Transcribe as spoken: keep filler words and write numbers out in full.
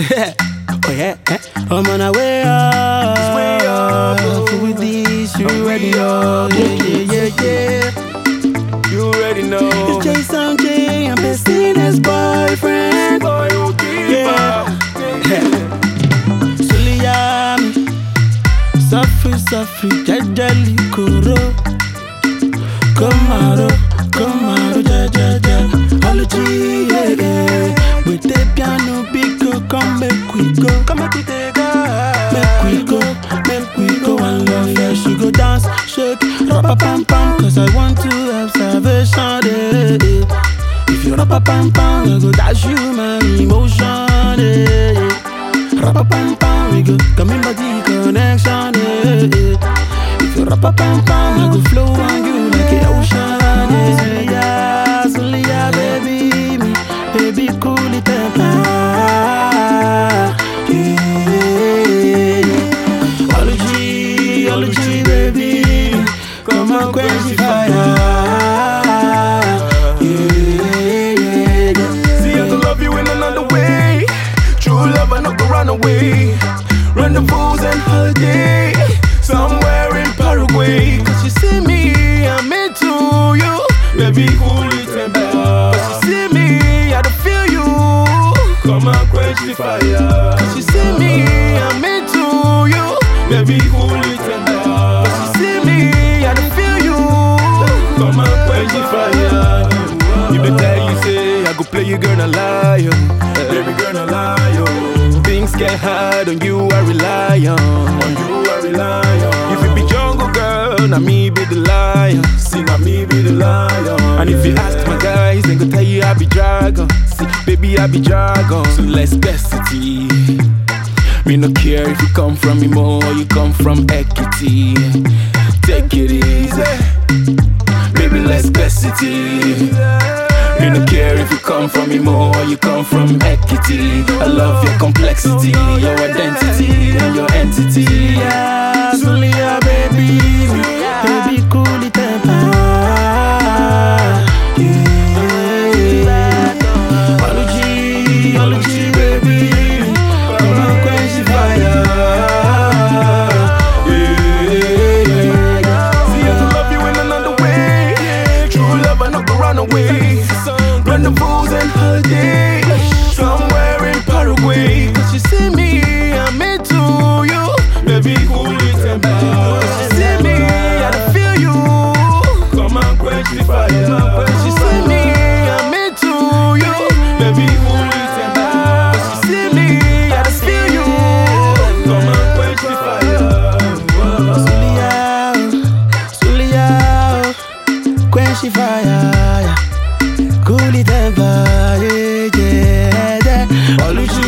Oh yeah, eh? I'm on a way up. It's way up. With this, you I'm ready way up? up. Yeah, yeah, yeah, yeah. You already know. It's Jason J. I'm Pestina's boyfriend. Boy, who give Yeah. up? Suliyami, Safi Safi, Jajali Kuro, Komaro, Komaro, Jajaja, Oluchi, yeah, yeah. With the piano, big go, come make we go, come make we take go, make we go, make we go and love. Yeah, she go dance, shake, rapa pam pam, cause I want to have salvation. Yeah, yeah. If you rapa pam pam, I go dash you my emotion. Yeah, yeah. Rapa pam pam, we go come in body connection. Yeah, yeah. If you rapa pam pam, I go flow on you like an ocean. Yeah, Zulia, baby, me, baby, cool it up. Yeah, Ology, Ology, baby, come and quench the fire. Yeah, See, I can love you in another way. True love, I not go run away. Rendezvous and holiday somewhere in Paraguay. Cause you see me, I'm into you. Baby, cool it and Cause you see me, I don't feel you. Come and quench the fire. Cause you see me, I'm into you. Baby, cool it and Cause you see me, I don't feel you. Come and quench the fire. You better you say, I go play you girl, not lie. Baby girl, not lie. Things get hard on you, I rely on. On you, I rely on. If you be jungle girl, now me be the lion. See, now me be the lion. And if you ask my guys, they go tell you I be dragon. See, baby, I be dragon. So let's best it. Me no care if you come from me more or you come from equity. Take it easy. Baby, let's best it. Me no care if you come from me more or you come from equity. I love your complexity, your identity, and your entity. yeah, Zulia, baby, baby, cool it up. Yeah, Ology, Ology, baby, come and quench the fire. See, I can love you in another way. True love, I not go run away. Rendezvous and holiday somewhere in Paraguay. Cause you see me, I'm into you. Baby, cool it and Cause you see me, I don't feel you. Come and quench the fire. Cause you see me, I'm into you. Baby, cool it and Cause you see me, I don't feel you. Come and quench the fire. Zulia, Zulia, quench the fire. Cool it ever, yeah, yeah, yeah. Oluchi,